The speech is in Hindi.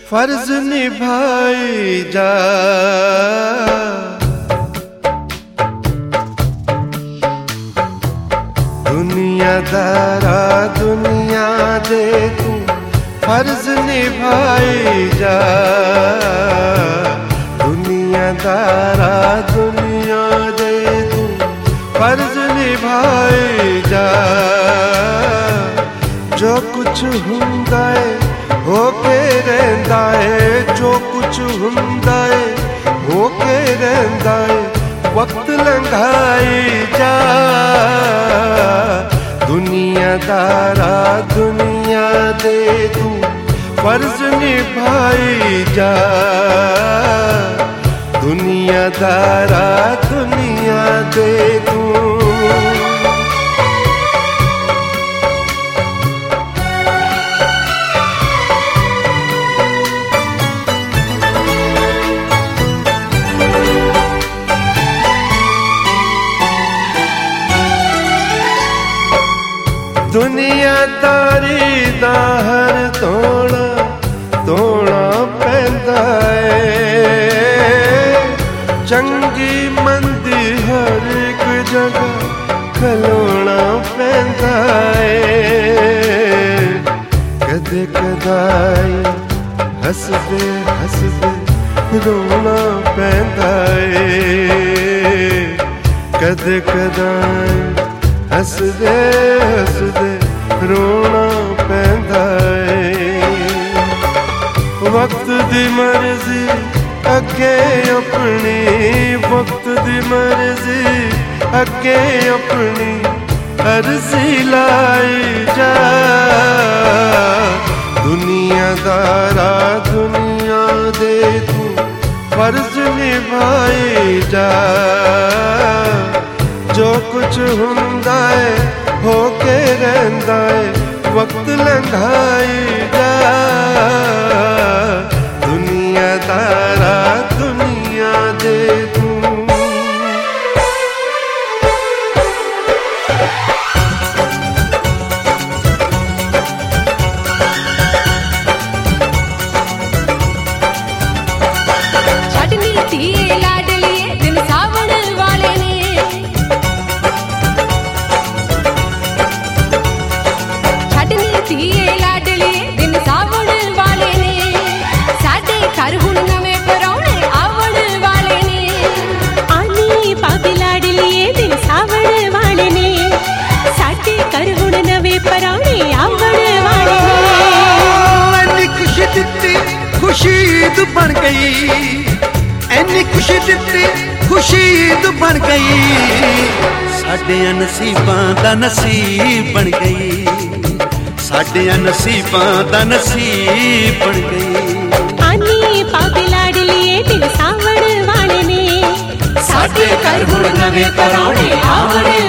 फर्ज निभाई जा। दुनियादारा दुनिया दे तू फर्ज निभाई जा। दुनियादारा दुनिया दे तू फर्ज निभाई जा। जो कुछ हुंदा है होके रहंदा है, जो कुछ हुंदा है होके रहंदा है, वक्त लंघाई जा। दुनियादारा दुनिया दे तू फर्ज निभाई जा। दुनियादारा दुनिया दे तू। दुनियादारी दा हर तोड़ा तोड़ा पैंदा है। चंगी मंदी हर एक जगह खलोना पैंदा है। कदे कदाई हसदे हसदे रोना पैंदा है। कदे कदाई हसदे हसदे रोना पैंदा है। वक्त दी मर्जी अगे अपनी, वक्त दी मर्जी अगे अपनी अर्जी लाई जा। दुनियादारा दुनिया दे तू फर्ज निभाई जा। जो कुछ हुंदा है होके रहंदा है, वक्त लंघाई जा। दुनियादारा दुनिया दे तू। खुशी बन गई, ऐनी खुशी दित्ती खुशी बन गई। साडे नसीबां दा नसीब बन गई, साडे नसीबां दा नसीब बन गई। आनी पापी लाडलीए दिल सावण वाले ने, साडे घर हुण नवे परौणे आवण